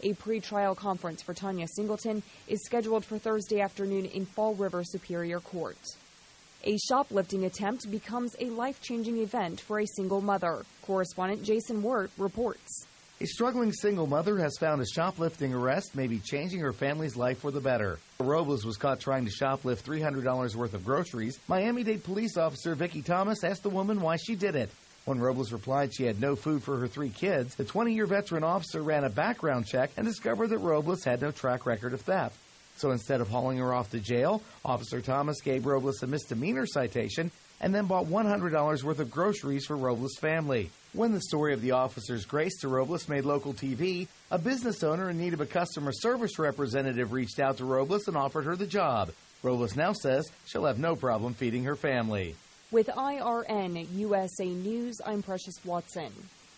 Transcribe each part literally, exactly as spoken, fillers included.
A pretrial conference for Tanya Singleton is scheduled for Thursday afternoon in Fall River Superior Court. A shoplifting attempt becomes a life-changing event for a single mother. Correspondent Jason Wirt reports. A struggling single mother has found a shoplifting arrest may be changing her family's life for the better. Robles was caught trying to shoplift three hundred dollars worth of groceries. Miami-Dade police officer Vicki Thomas asked the woman why she did it. When Robles replied she had no food for her three kids, the twenty-year veteran officer ran a background check and discovered that Robles had no track record of theft. So instead of hauling her off to jail, Officer Thomas gave Robles a misdemeanor citation and then bought one hundred dollars worth of groceries for Robles' family. When the story of the officer's grace to Robles made local T V, a business owner in need of a customer service representative reached out to Robles and offered her the job. Robles now says she'll have no problem feeding her family. With I R N U S A News, I'm Precious Watson.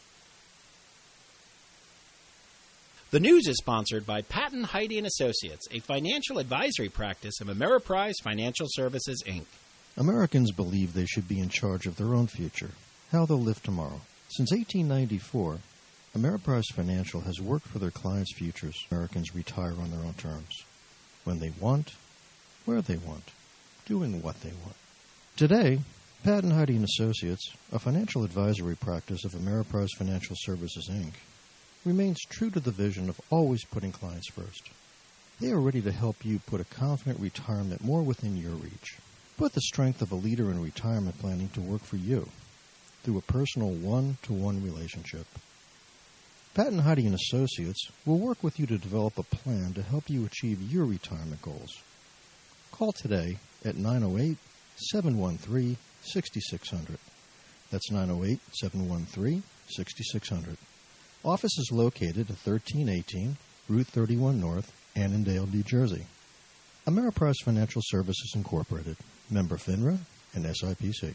The news is sponsored by Patton, Heide and Associates, a financial advisory practice of Ameriprise Financial Services, Incorporated. Americans believe they should be in charge of their own future, how they'll live tomorrow. Since eighteen ninety-four, Ameriprise Financial has worked for their clients' futures. Americans retire on their own terms, when they want, where they want, doing what they want. Today, Patton, Heide and Associates, a financial advisory practice of Ameriprise Financial Services, Incorporated, remains true to the vision of always putting clients first. They are ready to help you put a confident retirement more within your reach. Put the strength of a leader in retirement planning to work for you through a personal one-to-one relationship. Patton, Heide and Associates will work with you to develop a plan to help you achieve your retirement goals. Call today at nine oh eight, seven one three, six six zero zero. That's nine oh eight, seven one three, six six zero zero. Office is located at thirteen eighteen Route thirty-one North, Annandale, New Jersey. Ameriprise Financial Services, Incorporated, member FINRA and S I P C.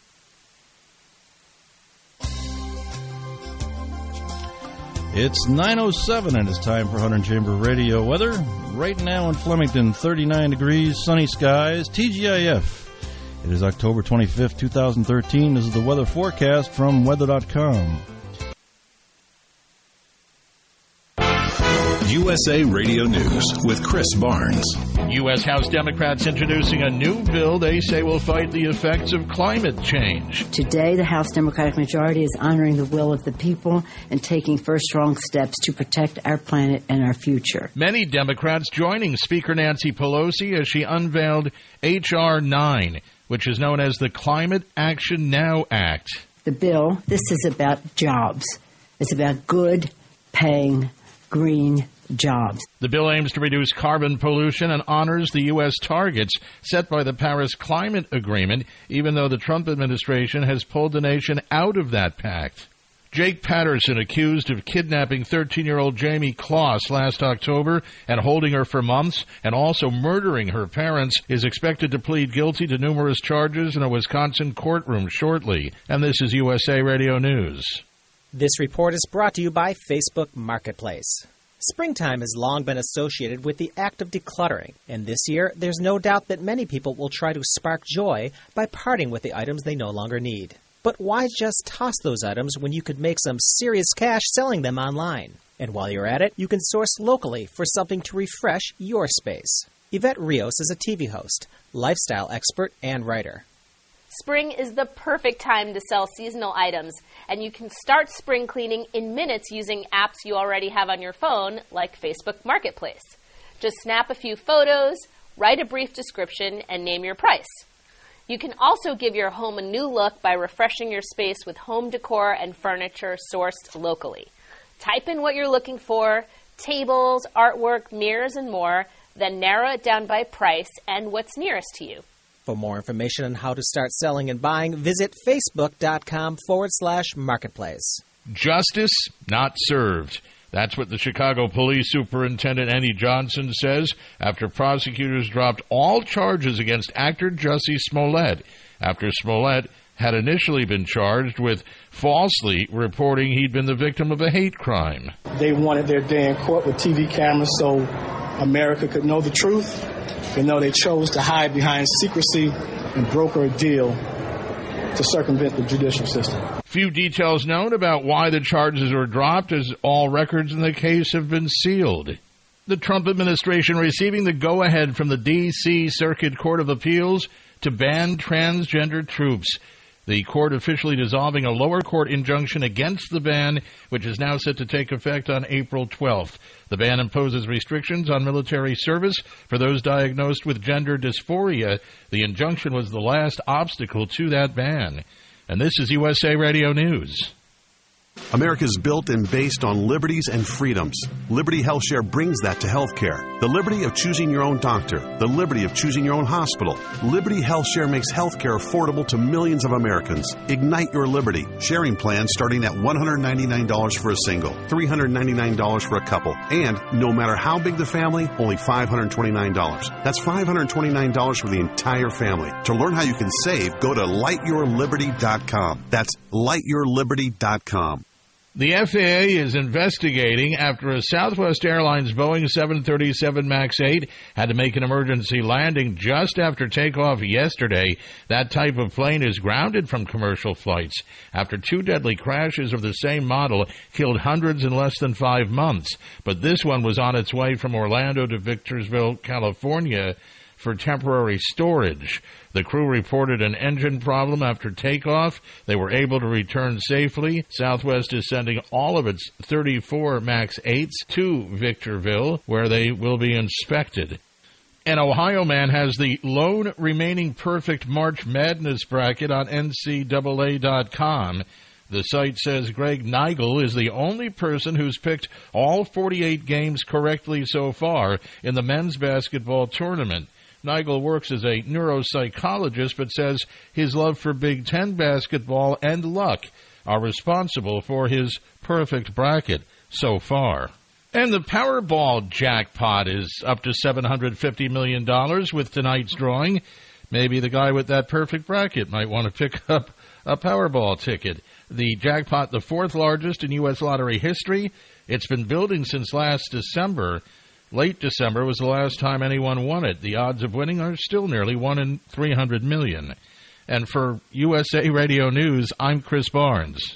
It's nine oh seven and it's time for Hunter Chamber Radio weather. Right now in Flemington, thirty-nine degrees, sunny skies, T G I F. It is October twenty-fifth, twenty thirteen. This is the weather forecast from weather dot com. U S A Radio News with Chris Barnes. U S. House Democrats introducing a new bill they say will fight the effects of climate change. Today, the House Democratic majority is honoring the will of the people and taking first strong steps to protect our planet and our future. Many Democrats joining Speaker Nancy Pelosi as she unveiled H R nine, which is known as the Climate Action Now Act. The bill, this is about jobs. It's about good, paying, green jobs. The bill aims to reduce carbon pollution and honors the U S targets set by the Paris Climate Agreement, even though the Trump administration has pulled the nation out of that pact. Jake Patterson, accused of kidnapping thirteen-year-old Jamie Kloss last October and holding her for months and also murdering her parents, is expected to plead guilty to numerous charges in a Wisconsin courtroom shortly. And this is U S A Radio News. This report is brought to you by Facebook Marketplace. Springtime has long been associated with the act of decluttering, and this year there's no doubt that many people will try to spark joy by parting with the items they no longer need. But why just toss those items when you could make some serious cash selling them online? And while you're at it, you can source locally for something to refresh your space. Yvette Rios is a T V host, lifestyle expert, and writer. Spring is the perfect time to sell seasonal items, and you can start spring cleaning in minutes using apps you already have on your phone, like Facebook Marketplace. Just snap a few photos, write a brief description, and name your price. You can also give your home a new look by refreshing your space with home decor and furniture sourced locally. Type in what you're looking for, tables, artwork, mirrors, and more, then narrow it down by price and what's nearest to you. For more information on how to start selling and buying, visit facebook.com forward slash marketplace. Justice not served. That's what the Chicago Police Superintendent Annie Johnson says after prosecutors dropped all charges against actor Jussie Smollett after Smollett had initially been charged with falsely reporting he'd been the victim of a hate crime. They wanted their day in court with T V cameras so America could know the truth. You know, they chose to hide behind secrecy and broker a deal to circumvent the judicial system. Few details known about why the charges were dropped, as all records in the case have been sealed. The Trump administration receiving the go-ahead from the D C Circuit Court of Appeals to ban transgender troops. The court officially dissolving a lower court injunction against the ban, which is now set to take effect on April twelfth. The ban imposes restrictions on military service for those diagnosed with gender dysphoria. The injunction was the last obstacle to that ban. And this is U S A Radio News. America is built and based on liberties and freedoms. Liberty HealthShare brings that to healthcare. The liberty of choosing your own doctor. The liberty of choosing your own hospital. Liberty HealthShare makes healthcare affordable to millions of Americans. Ignite your liberty. Sharing plans starting at one hundred ninety-nine dollars for a single, three hundred ninety-nine dollars for a couple, and no matter how big the family, only five hundred twenty-nine dollars. That's five hundred twenty-nine dollars for the entire family. To learn how you can save, go to light your liberty dot com. That's light your liberty dot com. The F A A is investigating after a Southwest Airlines Boeing seven thirty-seven MAX eight had to make an emergency landing just after takeoff yesterday. That type of plane is grounded from commercial flights after two deadly crashes of the same model killed hundreds in less than five months. But this one was on its way from Orlando to Victorville, California, for temporary storage. The crew reported an engine problem after takeoff. They were able to return safely. Southwest is sending all of its thirty-four MAX eights to Victorville, where they will be inspected. An Ohio man has the lone remaining perfect March Madness bracket on N C double A dot com. The site says Greg Nigel is the only person who's picked all forty-eight games correctly so far in the men's basketball tournament. Nigel works as a neuropsychologist, but says his love for Big Ten basketball and luck are responsible for his perfect bracket so far. And the Powerball jackpot is up to seven hundred fifty million dollars with tonight's drawing. Maybe the guy with that perfect bracket might want to pick up a Powerball ticket. The jackpot, the fourth largest in U S lottery history. It's been building since last December. Late December was the last time anyone won it. The odds of winning are still nearly one in three hundred million. And for U S A Radio News, I'm Chris Barnes.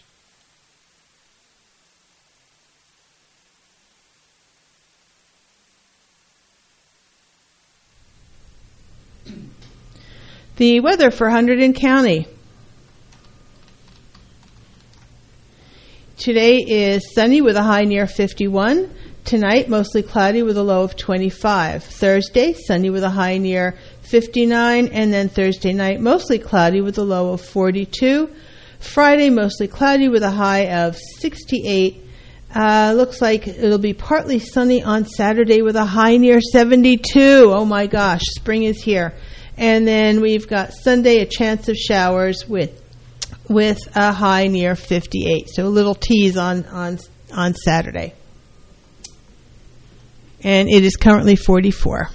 The weather for Hunterdon County. Today is sunny with a high near fifty-one. Tonight, mostly cloudy with a low of twenty-five. Thursday, sunny with a high near fifty-nine. And then Thursday night, mostly cloudy with a low of forty-two. Friday, mostly cloudy with a high of sixty-eight. Uh, looks like it'll be partly sunny on Saturday with a high near seventy-two. Oh my gosh, spring is here. And then we've got Sunday, a chance of showers with with a high near fifty-eight. So a little tease on, on, on Saturday. And it is currently forty-four.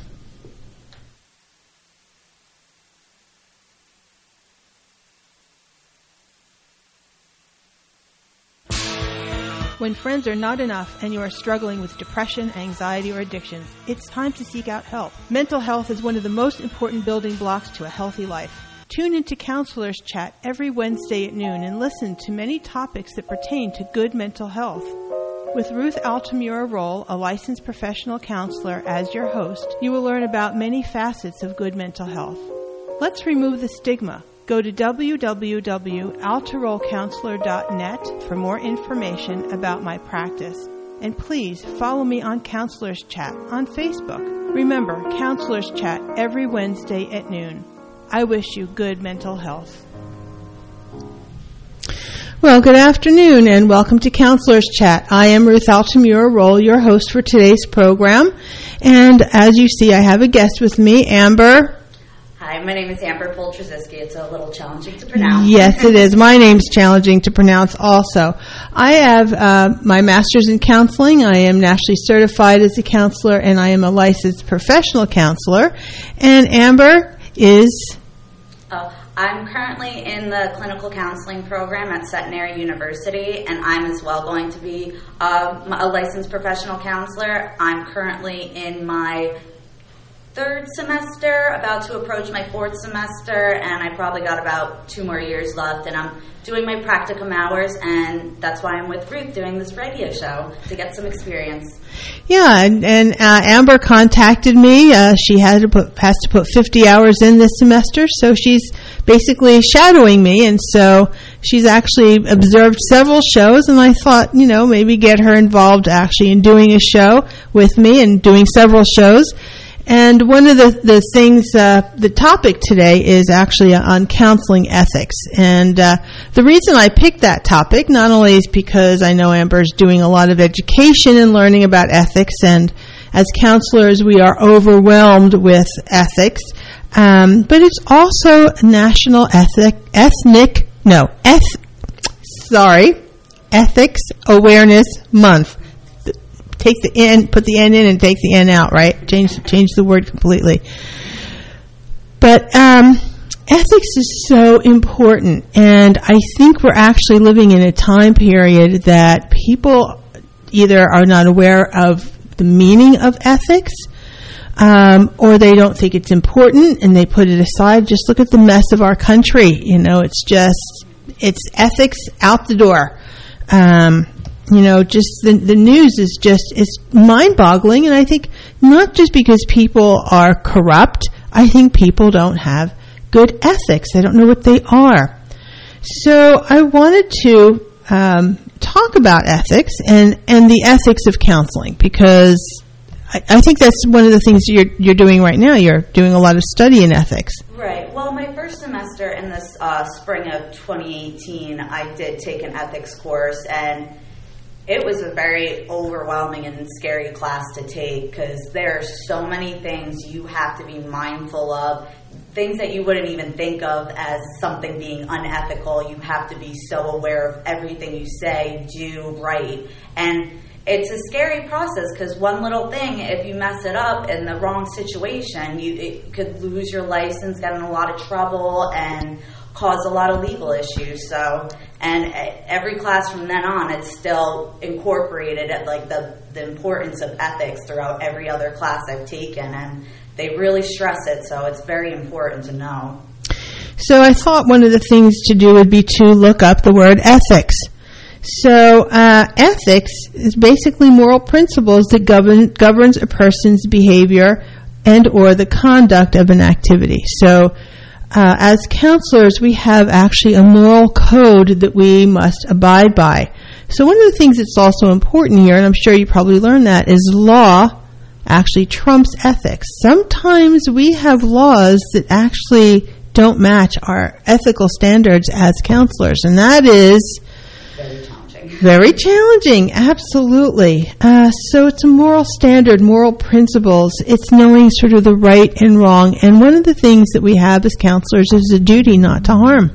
When friends are not enough and you are struggling with depression, anxiety, or addictions, it's time to seek out help. Mental health is one of the most important building blocks to a healthy life. Tune into Counselors Chat every Wednesday at noon and listen to many topics that pertain to good mental health. With Ruth Altamura Roll, a licensed professional counselor, as your host, you will learn about many facets of good mental health. Let's remove the stigma. Go to w w w dot altaroll counselor dot net for more information about my practice. And please follow me on Counselors Chat on Facebook. Remember, Counselors Chat every Wednesday at noon. I wish you good mental health. Well, good afternoon and welcome to Counselors Chat. I am Ruth Altamura Roll, your host for today's program. And as you see, I have a guest with me, Amber. Hi, my name is Amber Poltrzyski. It's a little challenging to pronounce. Yes, it is. My name's challenging to pronounce also. I have uh, my master's in counseling. I am nationally certified as a counselor, and I am a licensed professional counselor. And Amber is... Uh, I'm currently in the clinical counseling program at Centenary University, and I'm as well going to be uh, a licensed professional counselor. I'm currently in my third semester, about to approach my fourth semester, and I probably got about two more years left, and I'm doing my practicum hours, and that's why I'm with Ruth doing this radio show, to get some experience. Yeah, and, and uh, Amber contacted me. Uh, she had to put, has to put fifty hours in this semester, so she's basically shadowing me, and so she's actually observed several shows, and I thought, you know, maybe get her involved actually in doing a show with me and doing several shows. And one of the, the things, uh, the topic today is actually on counseling ethics. And uh, the reason I picked that topic, not only is because I know Amber's doing a lot of education and learning about ethics, and as counselors we are overwhelmed with ethics, um, but it's also National Ethic, Ethnic, no, eth, sorry, Ethics Awareness Month. Take the N, put the N in and take the N out, right? Change change the word completely. But um, ethics is so important, and I think we're actually living in a time period that people either are not aware of the meaning of ethics, um, or they don't think it's important and they put it aside. Just look at the mess of our country. You know, it's just, it's ethics out the door. Um You know, just the the news is just, it's mind-boggling, and I think not just because people are corrupt, I think people don't have good ethics. They don't know what they are. So I wanted to um, talk about ethics and, and the ethics of counseling, because I, I think that's one of the things you're you're doing right now. You're doing a lot of study in ethics. Right. Well, my first semester in this uh, spring of twenty eighteen, I did take an ethics course, and it was a very overwhelming and scary class to take, because there are so many things you have to be mindful of, things that you wouldn't even think of as something being unethical. You have to be so aware of everything you say, do, write. And it's a scary process, because one little thing, if you mess it up in the wrong situation, you it could lose your license, get in a lot of trouble, and cause a lot of legal issues. So, and every class from then on, it's still incorporated at like the, the importance of ethics throughout every other class I've taken, and they really stress it, so it's very important to know. So I thought one of the things to do would be to look up the word ethics. So uh, ethics is basically moral principles that govern governs a person's behavior and or the conduct of an activity. So Uh, as counselors, we have actually a moral code that we must abide by. So one of the things that's also important here, and I'm sure you probably learned that, is law actually trumps ethics. Sometimes we have laws that actually don't match our ethical standards as counselors, and that is very challenging. Very challenging, absolutely. Uh, so it's a moral standard, moral principles. It's knowing sort of the right and wrong. And one of the things that we have as counselors is a duty not to harm.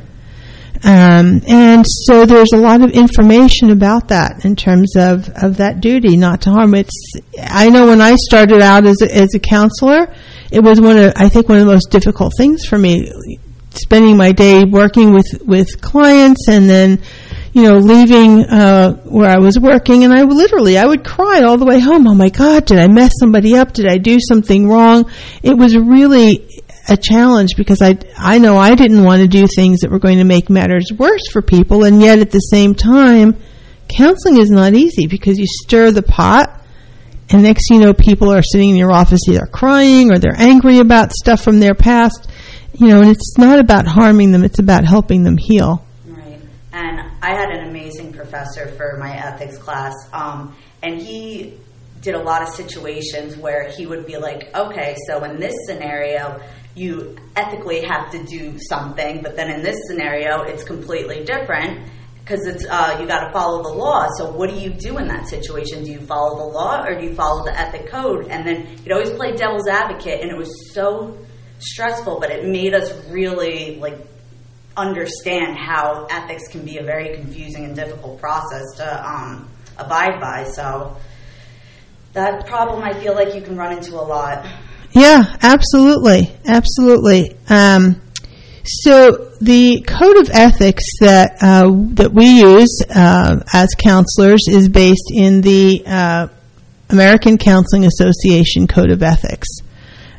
Um, and so there's a lot of information about that in terms of, of that duty not to harm. It's, I know when I started out as a, as a counselor, it was one of, I think one of the most difficult things for me, spending my day working with, with clients and then, you know, leaving uh, where I was working, and I would literally, I would cry all the way home. Oh my God, did I mess somebody up? Did I do something wrong? It was really a challenge because I, I know I didn't want to do things that were going to make matters worse for people, and yet at the same time, counseling is not easy because you stir the pot, and next thing you know, people are sitting in your office either crying or they're angry about stuff from their past, you know, and it's not about harming them, it's about helping them heal. Right. And I had an amazing professor for my ethics class, um, and he did a lot of situations where he would be like, okay, so in this scenario, you ethically have to do something, but then in this scenario, it's completely different because it's uh, you got to follow the law. So what do you do in that situation? Do you follow the law or do you follow the ethic code? And then he'd always play devil's advocate, and it was so stressful, but it made us really like understand how ethics can be a very confusing and difficult process to um, abide by. So that problem I feel like you can run into a lot. Yeah, absolutely. Absolutely. Um, so the code of ethics that uh, that we use uh, as counselors is based in the uh, American Counseling Association Code of Ethics.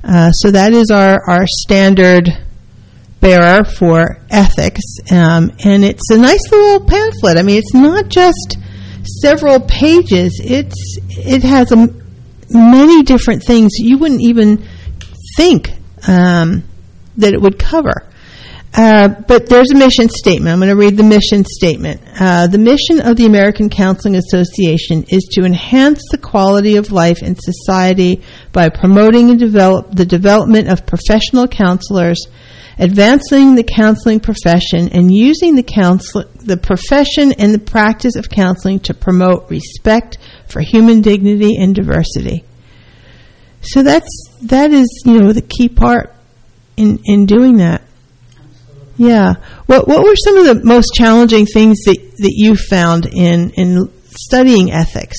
Uh, so that is our, our standard bearer for ethics, um, and it's a nice little pamphlet. I mean, it's not just several pages. It's it has a, many different things you wouldn't even think um, that it would cover. Uh, but there's a mission statement. I'm going to read the mission statement. Uh, the mission of the American Counseling Association is to enhance the quality of life in society by promoting and develop the development of professional counselors, advancing the counseling profession, and using the counsel- the profession and the practice of counseling to promote respect for human dignity and diversity. So that's that is, you know, the key part in, in doing that. Yeah. What what were some of the most challenging things that, that you found in, in studying ethics?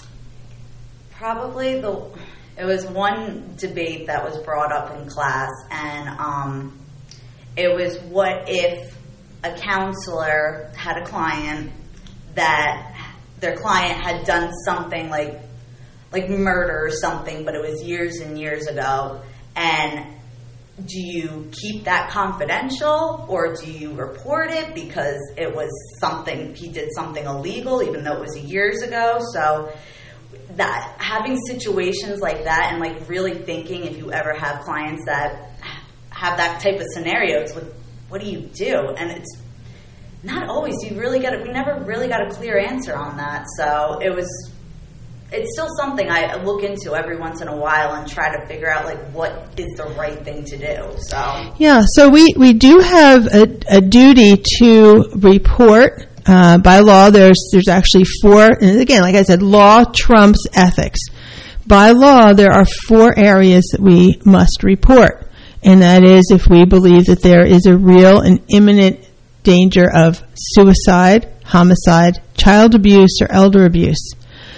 Probably the it was one debate that was brought up in class, and um, it was, what if a counselor had a client that their client had done something like like murder or something, but it was years and years ago, and do you keep that confidential, or do you report it because it was something, he did something illegal even though it was years ago? So that having situations like that, and like really thinking, if you ever have clients that have that type of scenario, it's like, what do you do? And it's not always, you really get it, we never really got a clear answer on that. So it was It's still something I look into every once in a while and try to figure out, like, what is the right thing to do. So yeah, so we, we do have a, a duty to report. Uh, by law, there's there's actually four, and again, like I said, law trumps ethics. By law, there are four areas that we must report, and that is if we believe that there is a real and imminent danger of suicide, homicide, child abuse, or elder abuse.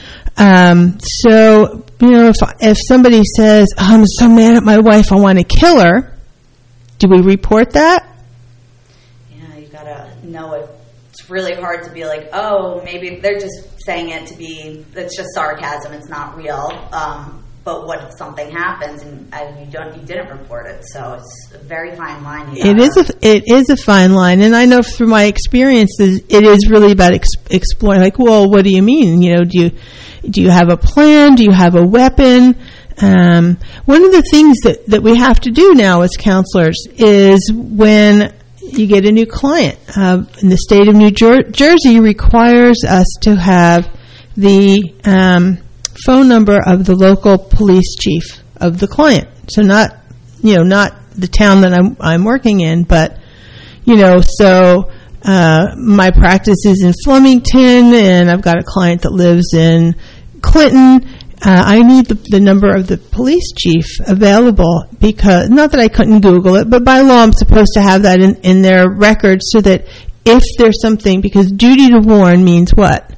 Um, so, you know, if if somebody says, oh, I'm so mad at my wife, I want to kill her, do we report that? Yeah, you gotta know it. It's really hard to be like, oh, maybe they're just saying it to be, it's just sarcasm, it's not real. Um, but what if something happens and uh, you don't, you didn't report it? So it's a very fine line. It is a, it is a fine line, and I know through my experiences, it is really about ex- exploring. Like, well, what do you mean? You know, do you do you have a plan? Do you have a weapon? Um, one of the things that, that we have to do now as counselors is when you get a new client, uh, in the state of New Jer- Jersey requires us to have the um, phone number of the local police chief of the client. So not, you know, not the town that I'm I'm working in, but, you know, so uh, my practice is in Flemington, and I've got a client that lives in Clinton. Uh, I need the, the number of the police chief available, because, not that I couldn't Google it, but by law I'm supposed to have that in, in their records so that if there's something, because duty to warn means what?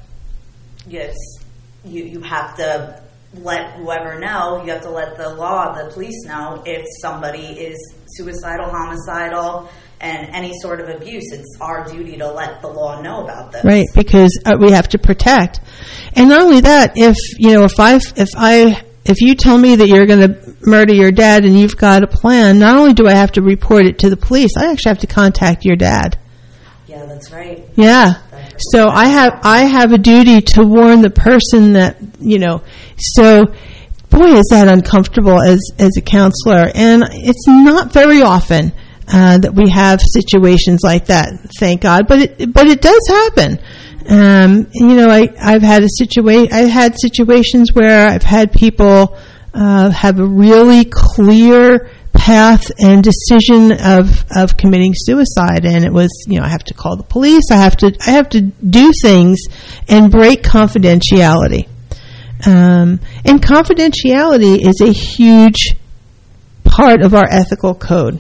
Yes, you, you have to let whoever know, you have to let the law, the police know if somebody is suicidal, homicidal, and any sort of abuse. It's our duty to let the law know about this. Right, because uh, we have to protect. And not only that, if you know, if I, if I, if you tell me that you're going to murder your dad and you've got a plan, not only do I have to report it to the police, I actually have to contact your dad. Yeah, that's right. Yeah. So I have I have a duty to warn the person that, you know. So, boy, is that uncomfortable as as a counselor, and it's not very often uh, that we have situations like that. Thank God, but it but it does happen. Um, you know, I I've had a situa- I've had situations where I've had people uh, have a really clear path and decision of, of committing suicide, and it was, you know, I have to call the police, I have to I have to do things and break confidentiality. Um, and confidentiality is a huge part of our ethical code.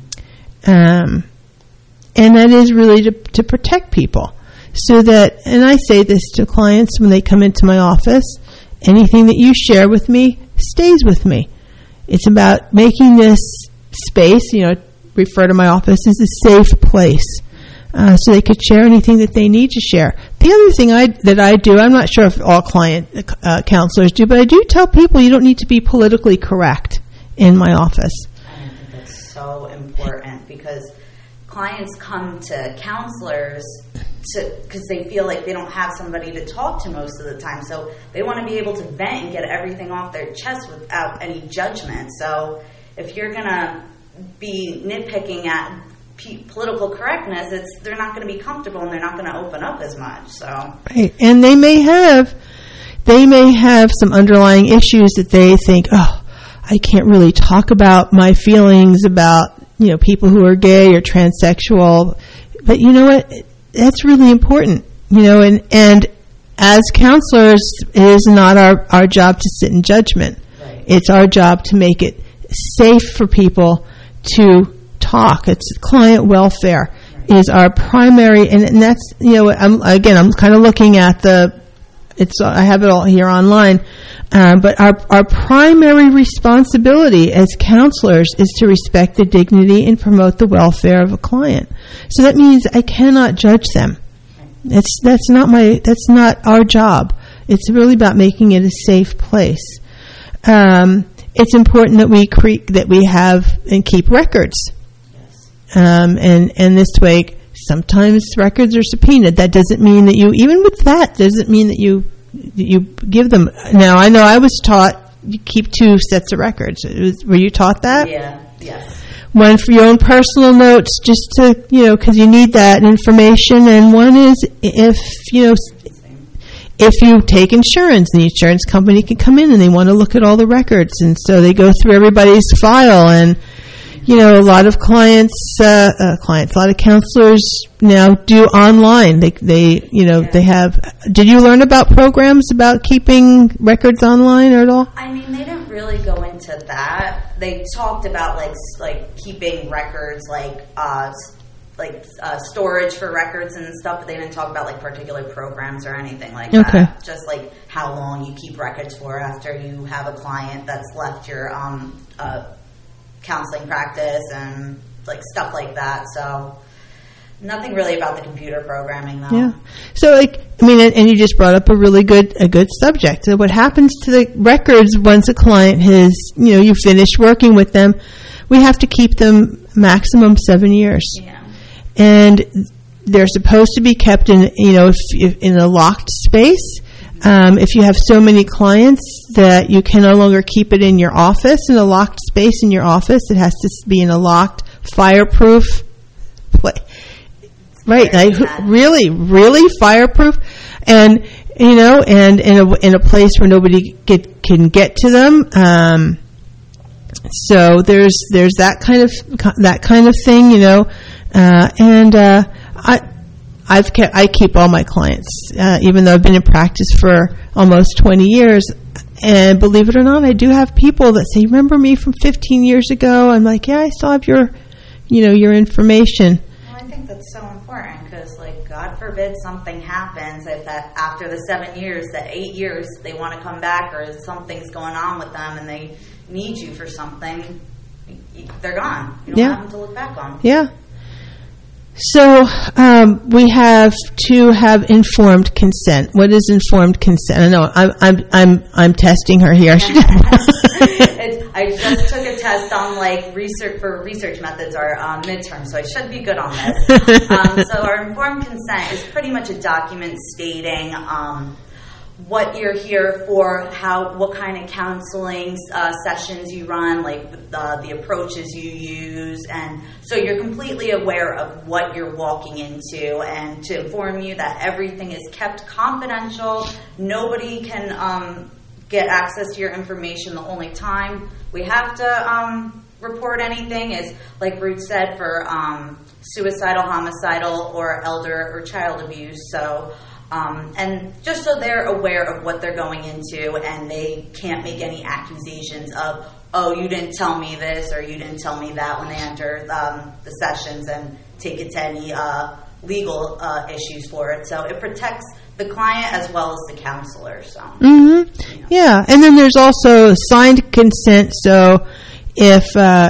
Um, and that is really to, to protect people. So that, and I say this to clients when they come into my office, anything that you share with me stays with me. It's about making this space, you know, refer to my office as a safe place, uh, so they could share anything that they need to share. The other thing I, that I do, I'm not sure if all client uh, counselors do, but I do tell people you don't need to be politically correct in my office. I think that's so important because clients come to counselors to because they feel like they don't have somebody to talk to most of the time. So they want to be able to vent and get everything off their chest without any judgment. So if you're going to be nitpicking at p- political correctness, it's they're not going to be comfortable and they're not going to open up as much. So right, and they may have they may have some underlying issues that they think, oh, I can't really talk about my feelings about, you know, people who are gay or transsexual. But you know what? That's really important, you know, and, and as counselors, it is not our, our job to sit in judgment. Right. It's our job to make it safe for people to talk. It's client welfare right. is our primary, and, and that's, you know, I'm, again, I'm kind of looking at the, it's, I have it all here online, um, but our, our primary responsibility as counselors is to respect the dignity and promote the welfare of a client. So that means I cannot judge them. It's, that's not my, that's not our job. It's really about making it a safe place. Um, it's important that we cre- that we have and keep records. Yes. Um, and, and this way, sometimes records are subpoenaed. That doesn't mean that you, even with that, doesn't mean that you you give them. Now, I know I was taught you keep two sets of records. It was, were you taught that? Yeah, yes. One for your own personal notes, just to, you know, because you need that information. And one is if, you know, if you take insurance, the insurance company can come in and they want to look at all the records. And so they go through everybody's file and, you know, a lot of clients, uh, uh, clients, a lot of counselors now do online. They, they, you know, yeah. they have. Did you learn about programs about keeping records online or at all? I mean, they didn't really go into that. They talked about like like keeping records, like uh, like uh, storage for records and stuff. But they didn't talk about like particular programs or anything like okay. that. Just like how long you keep records for after you have a client that's left your um. Uh, counseling practice and like stuff like that. So nothing really about the computer programming though. Yeah. So like, I mean, and, and you just brought up a really good, a good subject. So what happens to the records once a client has, you know, you finish working with them, we have to keep them maximum seven years. Yeah. And they're supposed to be kept in, you know, if, if in a locked space. Um, if you have so many clients that you can no longer keep it in your office, in a locked space in your office, it has to be in a locked, fireproof place. Right, like, really, really fireproof, and you know, and in a in a place where nobody get, can get to them. Um, so there's there's that kind of that kind of thing, you know, uh, and uh, I. I've kept, I keep all my clients, uh, even though I've been in practice for almost twenty years. And believe it or not, I do have people that say, "Remember me from fifteen years ago?" I'm like, "Yeah, I still have your, you know, your information." Well, I think that's so important because, like, God forbid something happens. If that after the seven years, that eight years, they want to come back or something's going on with them and they need you for something, they're gone. You don't yeah. have them to look back on. Yeah. So um, we have to have informed consent. What is informed consent? I know I'm I'm I'm I'm testing her here. it's, I just took a test on like research for research methods or um, midterm, so I should be good on this. um, so our informed consent is pretty much a document stating um, what you're here for, how, what kind of counseling uh, sessions you run, like uh, the approaches you use, and so you're completely aware of what you're walking into, and to inform you that everything is kept confidential. Nobody can um, get access to your information. The only time we have to um, report anything is, like Ruth said, for um, suicidal, homicidal, or elder or child abuse. So. Um, and just so they're aware of what they're going into and they can't make any accusations of, oh, you didn't tell me this or you didn't tell me that when they enter um, the sessions and take it to any uh, legal uh, issues for it. So it protects the client as well as the counselor. So, mm-hmm. you know. Yeah, and then there's also signed consent. So if uh,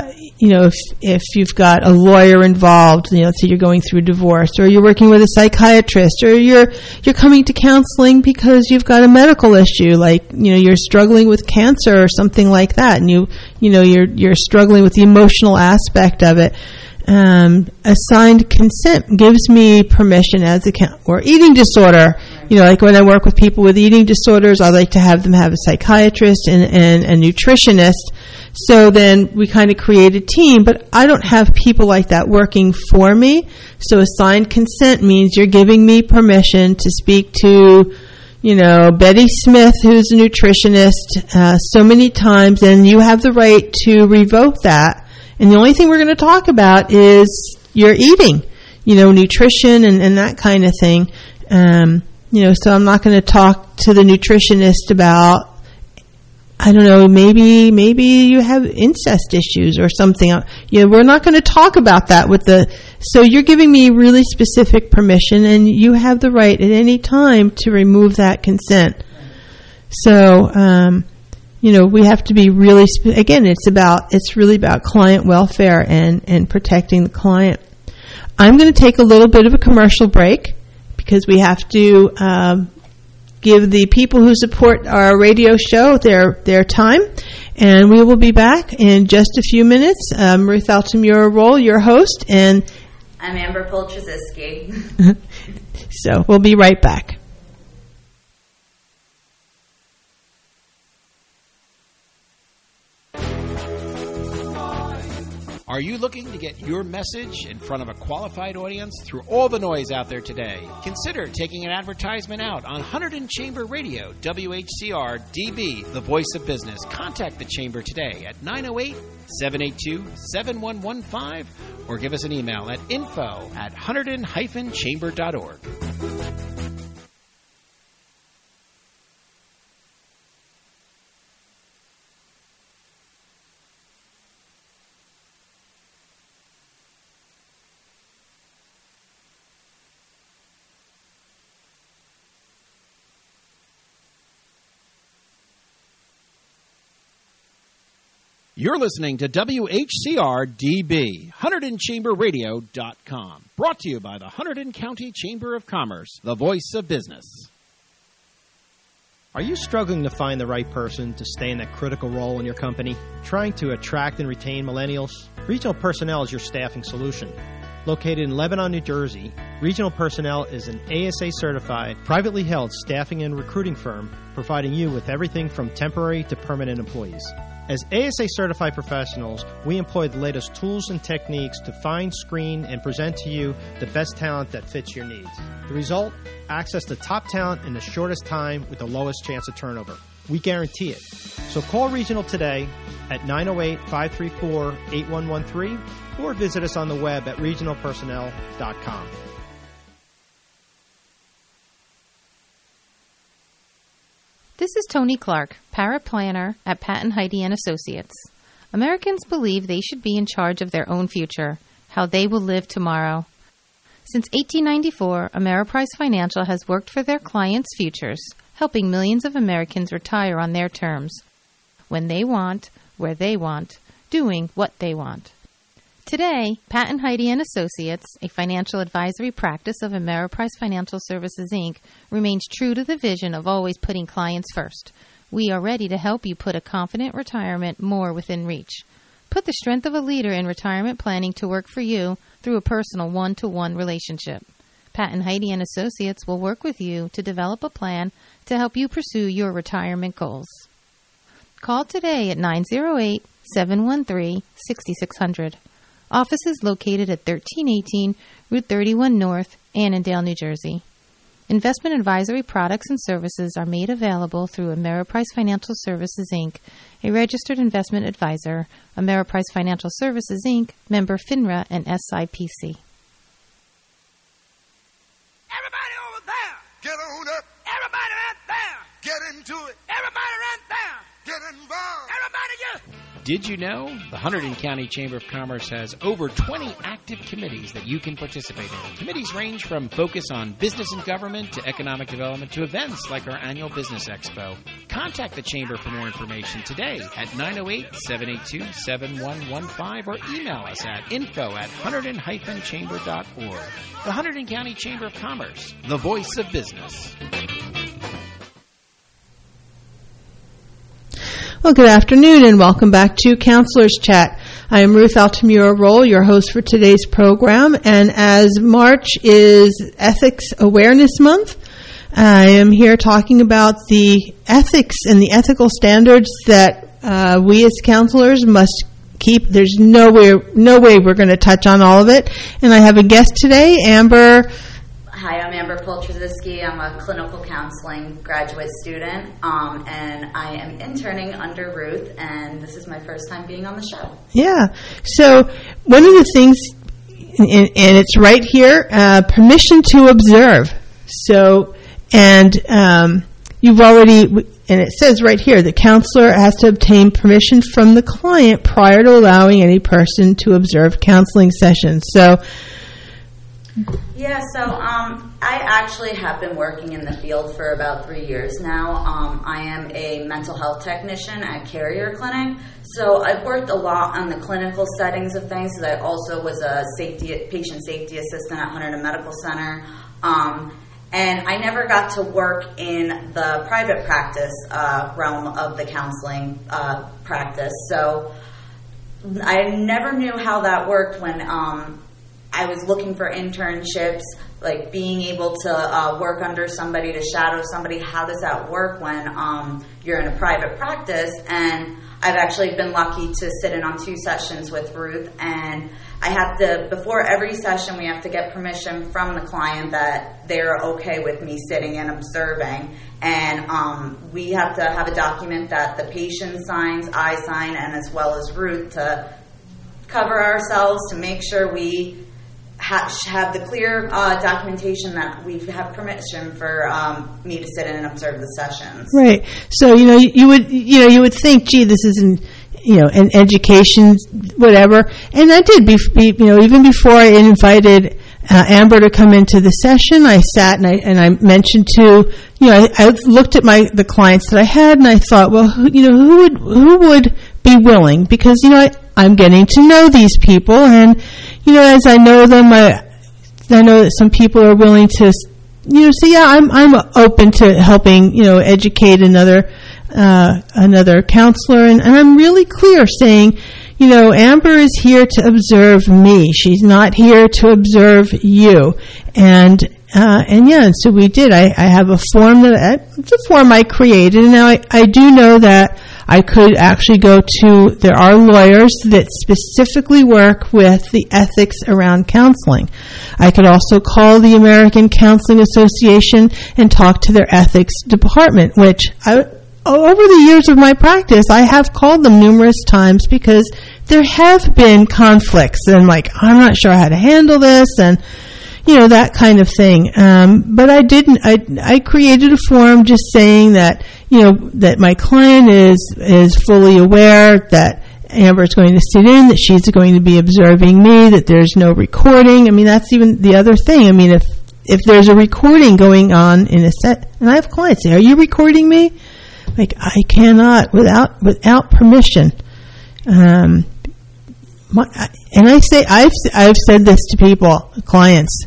you know, if if you've got a lawyer involved, you know, so you're going through divorce, or you're working with a psychiatrist, or you're you're coming to counseling because you've got a medical issue, like, you know, you're struggling with cancer or something like that, and you you know you're you're struggling with the emotional aspect of it. Um, assigned consent gives me permission as a count, or eating disorder. You know, like when I work with people with eating disorders, I like to have them have a psychiatrist and, and a nutritionist. So then we kind of create a team, but I don't have people like that working for me. So assigned consent means you're giving me permission to speak to, you know, Betty Smith, who's a nutritionist, uh, so many times, and you have the right to revoke that. And the only thing we're going to talk about is your eating, you know, nutrition and, and that kind of thing. Um, you know, so I'm not going to talk to the nutritionist about, I don't know, maybe maybe you have incest issues or something. You know, we're not going to talk about that with the, so you're giving me really specific permission, and you have the right at any time to remove that consent. So, um, you know, we have to be really, sp- again, it's about, it's really about client welfare and, and protecting the client. I'm going to take a little bit of a commercial break because we have to um, give the people who support our radio show their their time, and we will be back in just a few minutes. Um, Ruth Altamura Roll, your host, and I'm Amber Polczyzewski. So we'll be right back. Are you looking to get your message in front of a qualified audience through all the noise out there today? Consider taking an advertisement out on Hunterdon Chamber Radio, W H C R D B, the voice of business. Contact the Chamber today at nine oh eight, seven eight two, seven one one five or give us an email at info at hunterdon dash chamber dot org. You're listening to W H C R D B, Hunterdon Chamber Radio dot com. Brought to you by the Hunterdon County Chamber of Commerce, the voice of business. Are you struggling to find the right person to stay in that critical role in your company? Trying to attract and retain millennials? Regional Personnel is your staffing solution. Located in Lebanon, New Jersey, Regional Personnel is an A S A-certified, privately held staffing and recruiting firm providing you with everything from temporary to permanent employees. As A S A-certified professionals, we employ the latest tools and techniques to find, screen, and present to you the best talent that fits your needs. The result? Access to top talent in the shortest time with the lowest chance of turnover. We guarantee it. So call Regional today at nine oh eight, five three four, eight one one three or visit us on the web at regional personnel dot com. This is Tony Clark, paraplanner at Patton Heidi and Associates. Americans believe they should be in charge of their own future, how they will live tomorrow. Since eighteen ninety-four, Ameriprise Financial has worked for their clients' futures, helping millions of Americans retire on their terms, when they want, where they want, doing what they want. Today, Patton Heidi and Associates, a financial advisory practice of Ameriprise Financial Services, Incorporated, remains true to the vision of always putting clients first. We are ready to help you put a confident retirement more within reach. Put the strength of a leader in retirement planning to work for you through a personal one-to-one relationship. Patton Heidi and Associates will work with you to develop a plan to help you pursue your retirement goals. Call today at nine oh eight, seven one three, six six zero zero. Office is located at thirteen eighteen Route thirty-one North, Annandale, New Jersey. Investment advisory products and services are made available through Ameriprise Financial Services, Incorporated, a registered investment advisor, Ameriprise Financial Services, Incorporated, member FINRA and S I P C. Everybody over there, get on up. Everybody right there, get into it. Everybody right there, get involved. Everybody get... Did you know the Hunterdon County Chamber of Commerce has over twenty active committees that you can participate in? Committees range from focus on business and government to economic development to events like our annual Business Expo. Contact the Chamber for more information today at nine oh eight, seven eight two, seven one one five or email us at info at hunterdon dash chamber dot org. The Hunterdon County Chamber of Commerce, the voice of business. Well, good afternoon and welcome back to Counselors Chat. I am Ruth Altamura Roll, your host for today's program, and as March is Ethics Awareness Month, I am here talking about the ethics and the ethical standards that uh, we as counselors must keep. There's no way, no way we're going to touch on all of it, and I have a guest today, Amber. Hi, I'm Amber Poltrzyski. I'm a clinical counseling graduate student, um, and I am interning under Ruth, and this is my first time being on the show. Yeah. So one of the things, and, and it's right here, uh, permission to observe. So, and um, you've already, and it says right here, the counselor has to obtain permission from the client prior to allowing any person to observe counseling sessions. So, Yeah, so um, I actually have been working in the field for about three years now. Um, I am a mental health technician at Carrier Clinic, so I've worked a lot on the clinical settings of things, because I also was a safety patient safety assistant at Hunterdon Medical Center, um, and I never got to work in the private practice uh, realm of the counseling uh, practice, so I never knew how that worked when um, I was looking for internships, like being able to uh, work under somebody, to shadow somebody. How does that work when um, you're in a private practice? And I've actually been lucky to sit in on two sessions with Ruth, and I have to, before every session, we have to get permission from the client that they're okay with me sitting and observing. And um, we have to have a document that the patient signs, I sign, and as well as Ruth, to cover ourselves, to make sure we have the clear uh, documentation that we have permission for um, me to sit in and observe the sessions. Right. So you know, you, you would you know you would think, gee, this isn't you know an education, whatever. And I did, be, be, you know, even before I invited uh, Amber to come into the session, I sat and I and I mentioned to you know I, I looked at my the clients that I had, and I thought, well, who, you know, who would who would be willing, because you know I, I'm getting to know these people, and you know, as I know them, I I know that some people are willing to, you know, say, yeah, I'm I'm open to helping, you know, educate another uh, another counselor, and, and I'm really clear saying, you know, Amber is here to observe me. She's not here to observe you, and uh, and yeah, and so we did. I, I have a form that I, it's a form I created, and now I, I do know that I could actually go to, there are lawyers that specifically work with the ethics around counseling. I could also call the American Counseling Association and talk to their ethics department, which I, over the years of my practice, I have called them numerous times because there have been conflicts, and like, I'm not sure how to handle this, and you know, that kind of thing. Um, but I didn't, I, I created a form just saying that, you know, that my client is, is fully aware that Amber is going to sit in, that she's going to be observing me, that there's no recording. I mean, that's even the other thing. I mean, if, if there's a recording going on in a set, and I have clients say, are you recording me? Like, I cannot without, without permission. Um, my, and I say, I've, I've said this to people, clients.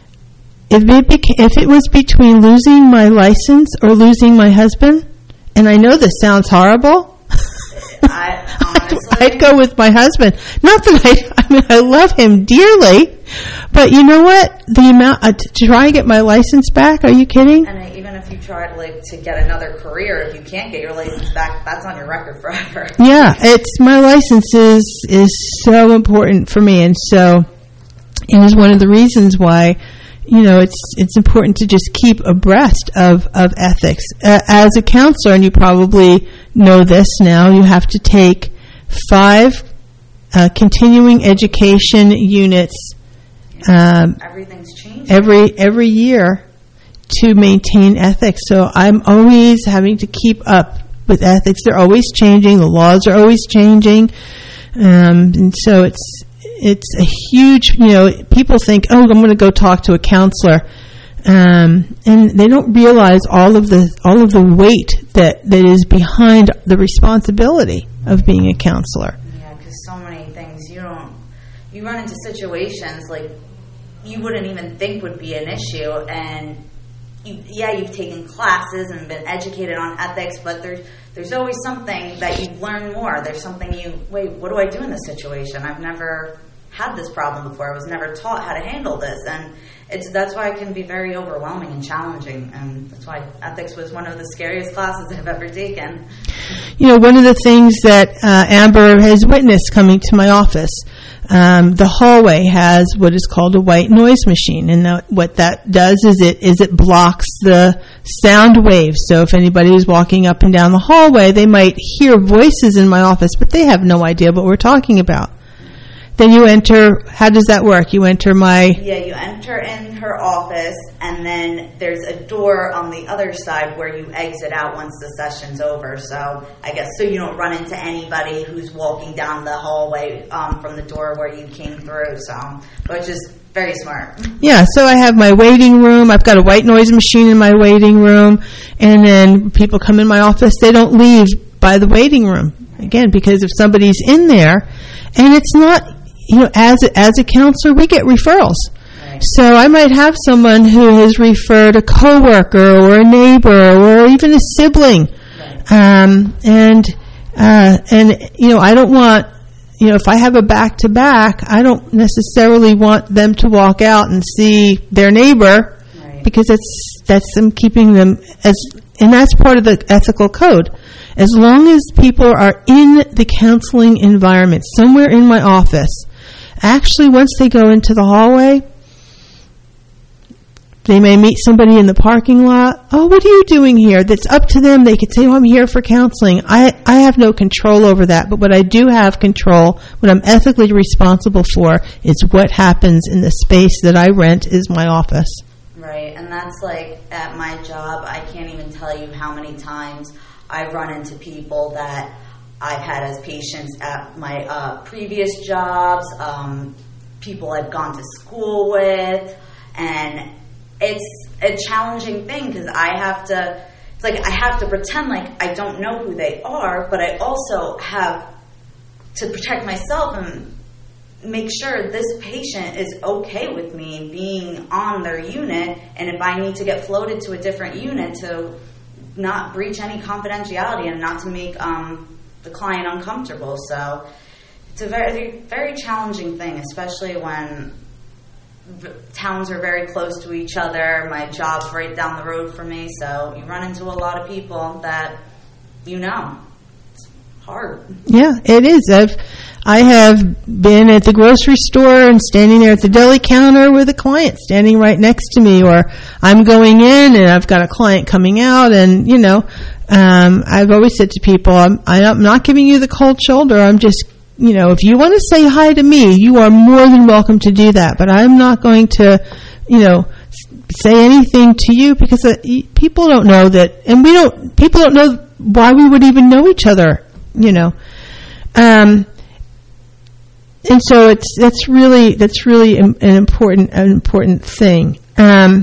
If it, beca- if it was between losing my license or losing my husband, and I know this sounds horrible, I, honestly, I'd go with my husband. Not that I, I mean, I love him dearly, but you know what? The amount uh, to try and get my license back. Are you kidding? And I, even if you try to like to get another career, if you can't get your license back, that's on your record forever. Yeah, it's my license is is so important for me, and so it is one of the reasons why. You know, it's it's important to just keep abreast of, of ethics. Uh, as a counselor, and you probably know this now, you have to take five uh, continuing education units um, Everything's changing. every every year to maintain ethics. So I'm always having to keep up with ethics. They're always changing. The laws are always changing. Um, and so it's It's a huge, you know, people think, oh, I'm going to go talk to a counselor. Um, and they don't realize all of the all of the weight that, that is behind the responsibility of being a counselor. Yeah, because so many things you don't you run into situations like you wouldn't even think would be an issue, and you, yeah, you've taken classes and been educated on ethics, but there's there's always something that you learn more. There's something you wait. What do I do in this situation? I've never had this problem before. I was never taught how to handle this, and it's that's why it can be very overwhelming and challenging, and that's why ethics was one of the scariest classes I've ever taken. You know, one of the things that uh, Amber has witnessed coming to my office, um, the hallway has what is called a white noise machine, and that, what that does is it is it blocks the sound waves. So if anybody is walking up and down the hallway, they might hear voices in my office, but they have no idea what we're talking about. Then you enter, how does that work? You enter my... Yeah, you enter in her office, and then there's a door on the other side where you exit out once the session's over. So I guess so you don't run into anybody who's walking down the hallway um, from the door where you came through. So, which is very smart. Yeah, so I have my waiting room. I've got a white noise machine in my waiting room, and then people come in my office. They don't leave by the waiting room, again, because if somebody's in there, and it's not... You know, as a, as a counselor, we get referrals. Right. So I might have someone who has referred a coworker or a neighbor or even a sibling, right. um, and uh, and you know, I don't want, you know, if I have a back to back, I don't necessarily want them to walk out and see their neighbor, right. because it's that's them keeping them as, and that's part of the ethical code. As long as people are in the counseling environment, somewhere in my office. Actually, once they go into the hallway, they may meet somebody in the parking lot. Oh, what are you doing here? That's up to them. They could say, oh, I'm here for counseling. I, I have no control over that. But what I do have control, what I'm ethically responsible for, is what happens in the space that I rent is my office. Right, and that's like at my job, I can't even tell you how many times I've run into people that I've had as patients at my uh, previous jobs, um, people I've gone to school with, and it's a challenging thing because I have to, it's like I have to pretend like I don't know who they are, but I also have to protect myself and make sure this patient is okay with me being on their unit, and if I need to get floated to a different unit to not breach any confidentiality and not to make um, the client uncomfortable. So it's a very, very challenging thing, especially when v- towns are very close to each other. My job's right down the road from me, so you run into a lot of people that you know. It's hard. Yeah, it is. I've, I have been at the grocery store and standing there at the deli counter with a client standing right next to me, or I'm going in and I've got a client coming out, and, you know, Um, I've always said to people, I'm, I'm not giving you the cold shoulder. I'm just, you know, if you want to say hi to me, you are more than welcome to do that. But I'm not going to, you know, say anything to you because uh, people don't know that, and we don't, people don't know why we would even know each other, you know. Um, and so it's, that's really, that's really an important, an important thing. Um,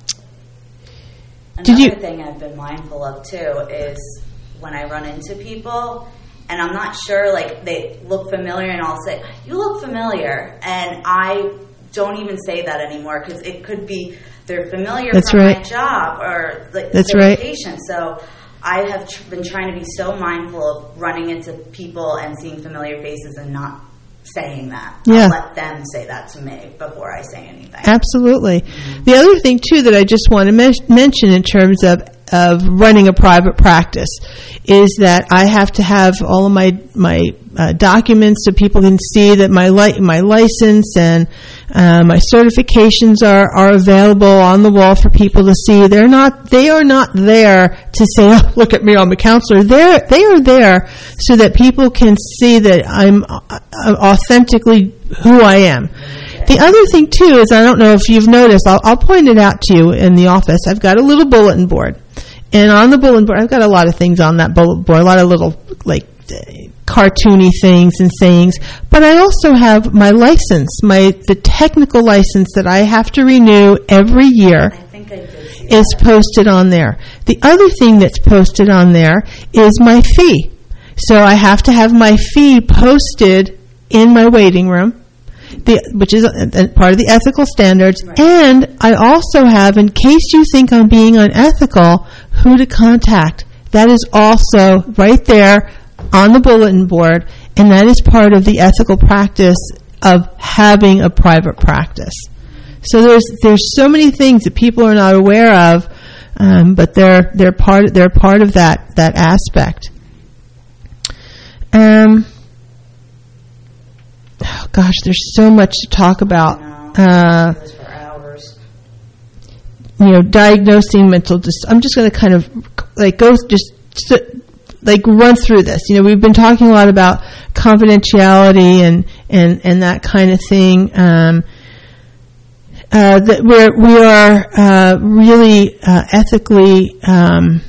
Another you, thing I've been mindful of, too, is when I run into people, and I'm not sure, like, they look familiar, and I'll say, you look familiar, and I don't even say that anymore, because it could be they're familiar That's from right. my job, or like, That's they're right. patient. So I have tr- been trying to be so mindful of running into people and seeing familiar faces and not saying that. Yeah. I'll let them say that to me before I say anything. Absolutely. Mm-hmm. The other thing, too, that I just want to me- mention in terms of, of running a private practice is that I have to have all of my my uh, documents so people can see that my li- my license and uh, my certifications are, are available on the wall for people to see. They're not they are not there to say, oh, look at me, I'm a counselor. They're they are there so that people can see that I'm uh, authentically who I am. The other thing, too, is I don't know if you've noticed, I'll, I'll point it out to you in the office. I've got a little bulletin board. And on the bulletin board, I've got a lot of things on that bulletin board, a lot of little, like, cartoony things and sayings, but I also have my license, my the technical license that I have to renew every year. I think I did see is that. posted on there. The other thing that's posted on there is my fee. So I have to have my fee posted in my waiting room, the, which is a, a part of the ethical standards. Right. And I also have, in case you think I'm being unethical, who to contact. That is also right there on the bulletin board, and that is part of the ethical practice of having a private practice. So there's there's so many things that people are not aware of, um, but they're they're part they're part of that that aspect. Um. Oh gosh, there's so much to talk about. Uh, for hours. You know, diagnosing mental dis- I'm just going to kind of like go just st- like run through this. You know, we've been talking a lot about confidentiality and and and that kind of thing. Um, uh, that we're we are uh, really uh, ethically um,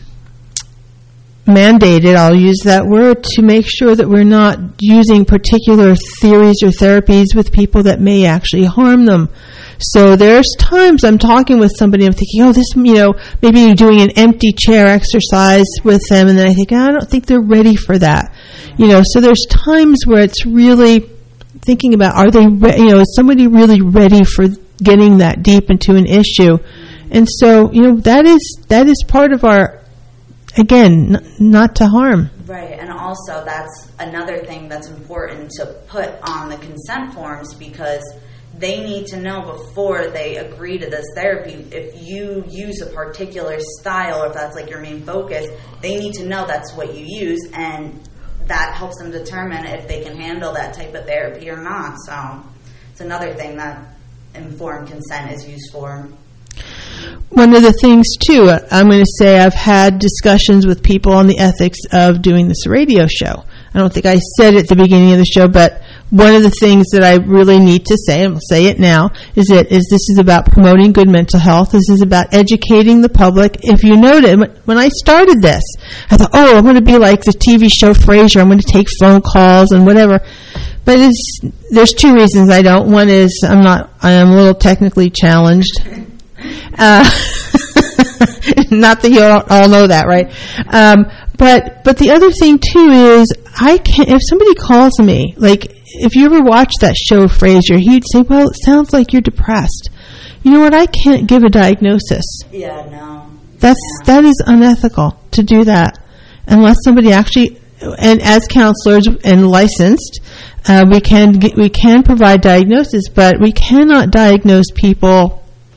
mandated, I'll use that word, to make sure that we're not using particular theories or therapies with people that may actually harm them. So there's times I'm talking with somebody, I'm thinking, oh, this, you know, maybe you're doing an empty chair exercise with them, and then I think, oh, I don't think they're ready for that. You know, so there's times where it's really thinking about, are they, re- you know, is somebody really ready for getting that deep into an issue? And so, you know, that is that is part of our, again, n- not to harm. Right, and also that's another thing that's important to put on the consent forms, because they need to know before they agree to this therapy, if you use a particular style, or if that's like your main focus, they need to know that's what you use, and that helps them determine if they can handle that type of therapy or not. So it's another thing that informed consent is used for. One of the things, too, I'm going to say I've had discussions with people on the ethics of doing this radio show. I don't think I said it at the beginning of the show, but one of the things that I really need to say, and I'll say it now, is that is this is about promoting good mental health. This is about educating the public. If you noted, when I started this, I thought, oh, I'm going to be like the T V show Frasier. I'm going to take phone calls and whatever. But it's, there's two reasons I don't. One is I'm not. I am a little technically challenged. Uh, not that you all, all know that, right? Um, but but the other thing too is I can if somebody calls me, like if you ever watch that show Frasier, he'd say, "Well, it sounds like you're depressed." You know what? I can't give a diagnosis. Yeah, no. That's yeah. that is unethical to do that unless somebody actually. And as counselors and licensed, uh, we can get, we can provide diagnosis, but we cannot diagnose people.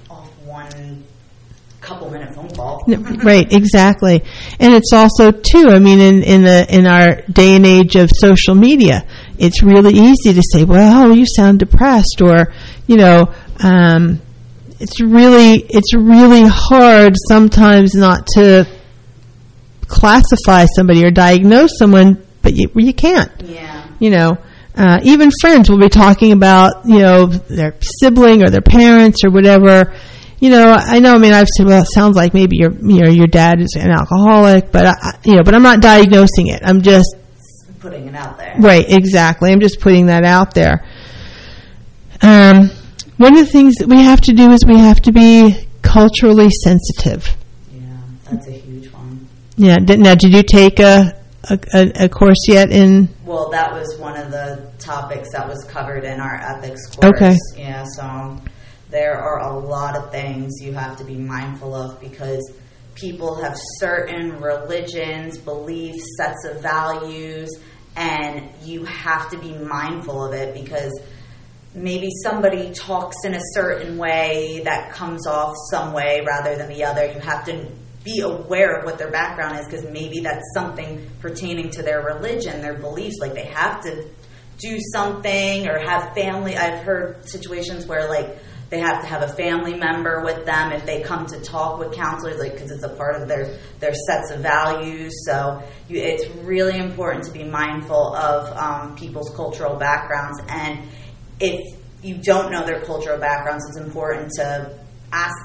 Couple minute phone call. Right, exactly. And it's also too, I mean, in, in the in our day and age of social media, it's really easy to say, well, oh, you sound depressed, or, you know, um, it's really it's really hard sometimes not to classify somebody or diagnose someone, but you you can't. Yeah. You know, uh, even friends will be talking about, you know, their sibling or their parents or whatever. You know, I know. I mean, I've said, well, it sounds like maybe your, you know, your dad is an alcoholic, but I, you know, but I'm not diagnosing it. I'm just putting it out there. Right, exactly. I'm just putting that out there. Um, one of the things that we have to do is we have to be culturally sensitive. Yeah, that's a huge one. Yeah. Did, now, did you take a, a a course yet in? Well, that was one of the topics that was covered in our ethics course. Okay. Yeah. So. There are a lot of things you have to be mindful of, because people have certain religions, beliefs, sets of values, and you have to be mindful of it, because maybe somebody talks in a certain way that comes off some way rather than the other. You have to be aware of what their background is, because maybe that's something pertaining to their religion, their beliefs, like they have to do something or have family. I've heard situations where, like, they have to have a family member with them if they come to talk with counselors, like, because it's a part of their, their sets of values. So you, it's really important to be mindful of um, people's cultural backgrounds. And if you don't know their cultural backgrounds, it's important to ask